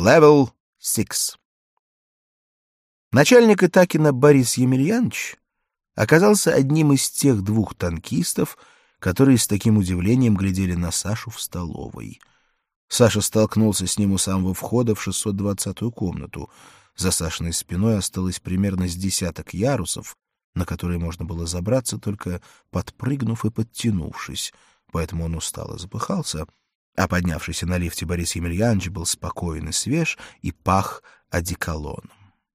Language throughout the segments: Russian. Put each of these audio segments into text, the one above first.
Level 6. Начальник Итакина Борис Емельянович оказался одним из тех двух танкистов, которые с таким удивлением глядели на Сашу в столовой. Саша столкнулся с ним у самого входа в 620-ю комнату. За Сашиной спиной осталось примерно с десяток ярусов, на которые можно было забраться, только подпрыгнув и подтянувшись, поэтому он устало запыхался, а поднявшийся на лифте Борис Емельянович был спокоен и свеж и пах одеколоном.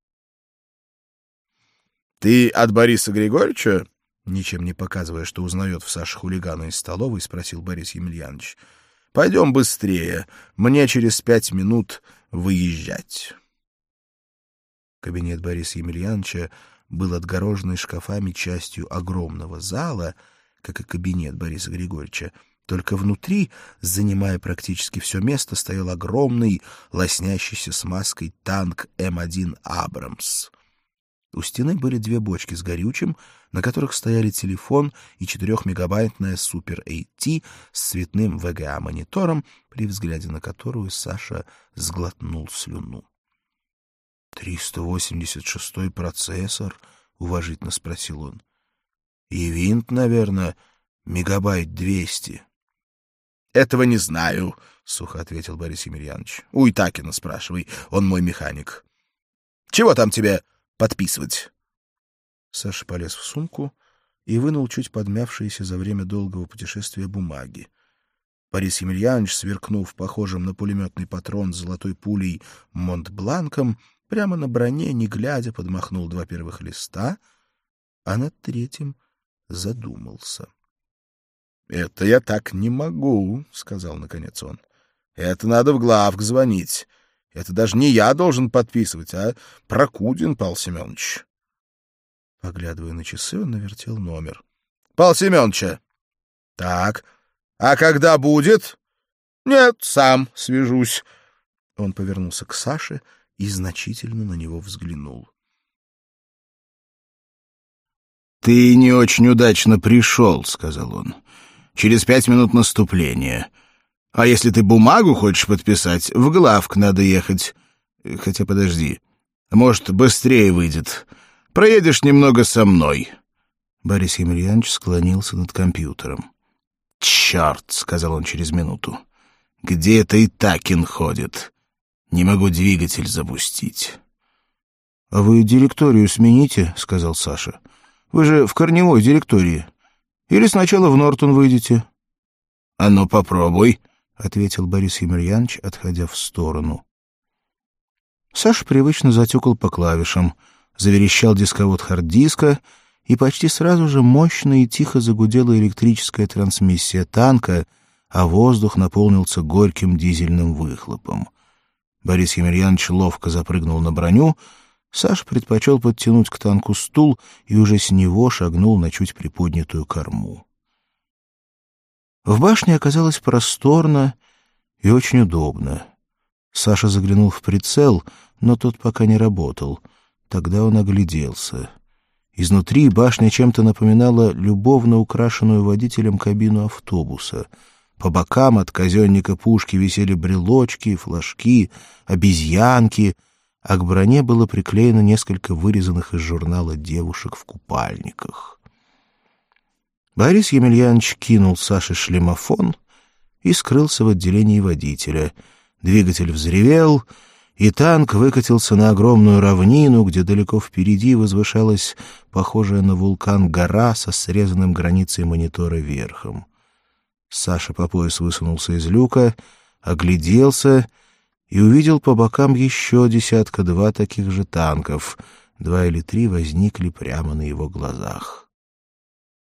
— Ты от Бориса Григорьевича? — ничем не показывая, что узнает в Саше хулигана из столовой, спросил Борис Емельянович. — Пойдем быстрее, мне через 5 минут выезжать. Кабинет Бориса Емельяновича был отгороженный шкафами частью огромного зала, как и кабинет Бориса Григорьевича. Только внутри, занимая практически все место, стоял огромный, лоснящийся смазкой танк М1 «Абрамс». У стены были 2 бочки с горючим, на которых стояли телефон и 4-мегабайтная Super AT с цветным VGA-монитором, при взгляде на которую Саша сглотнул слюну. 386-й процессор? — уважительно спросил он. — И винт, наверное, 200 мегабайт. — Этого не знаю, — сухо ответил Борис Емельянович. — У Итакина спрашивай, он мой механик. — Чего там тебе подписывать? Саша полез в сумку и вынул чуть подмявшиеся за время долгого путешествия бумаги. Борис Емельянович, сверкнув похожим на пулеметный патрон с золотой пулей Монтбланком, прямо на броне, не глядя, подмахнул 2 первых листа, а над 3-м задумался. — Это я так не могу, — сказал наконец он. — Это надо в главк звонить. Это даже не я должен подписывать, а Прокудин Павел Семенович. Поглядывая на часы, он навертел номер. — Павел Семеновича. — Так. А когда будет? — Нет, сам свяжусь. Он повернулся к Саше и значительно на него взглянул. — Ты не очень удачно пришел, — сказал он. — Через 5 минут наступления. А если ты бумагу хочешь подписать, в главк надо ехать. Хотя подожди, может, быстрее выйдет. Проедешь немного со мной. Борис Емельянович склонился над компьютером. — Черт, — сказал он через минуту. — Где это Итакин ходит? Не могу двигатель запустить. — А вы директорию смените, — сказал Саша. — Вы же в корневой директории. Или сначала в Нортон выйдете? — А ну попробуй, — ответил Борис Емельянович, отходя в сторону. Саша привычно затюкал по клавишам, заверещал дисковод хард-диска, и почти сразу же мощно и тихо загудела электрическая трансмиссия танка, а воздух наполнился горьким дизельным выхлопом. Борис Емельянович ловко запрыгнул на броню, Саша предпочел подтянуть к танку стул и уже с него шагнул на чуть приподнятую корму. В башне оказалось просторно и очень удобно. Саша заглянул в прицел, но тот пока не работал. Тогда он огляделся. Изнутри башня чем-то напоминала любовно украшенную водителем кабину автобуса. По бокам от казенника пушки висели брелочки, флажки, обезьянки, а к броне было приклеено несколько вырезанных из журнала девушек в купальниках. Борис Емельянович кинул Саше шлемофон и скрылся в отделении водителя. Двигатель взревел, и танк выкатился на огромную равнину, где далеко впереди возвышалась похожая на вулкан гора со срезанным границей монитора верхом. Саша по пояс высунулся из люка, огляделся и увидел по бокам еще 1-2 таких же танков. 2 или 3 возникли прямо на его глазах.